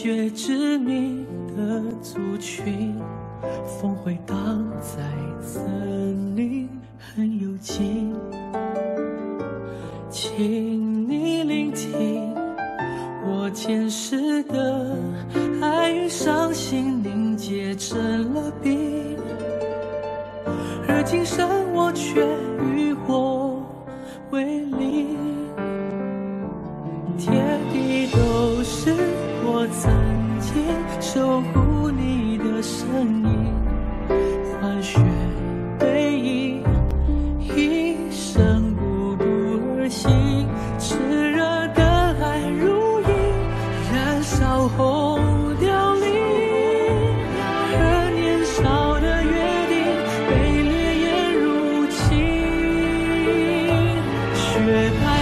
血殖民的族群，风会荡在森林，很幽静。请你聆听我前世的爱与伤心凝结成了冰，而今生我却与火为邻。天地都是我曾经守护你的身影，换血背影，一生不渡而行。炽热的爱如影，燃烧后凋零，而年少的约定被烈焰入侵。雪白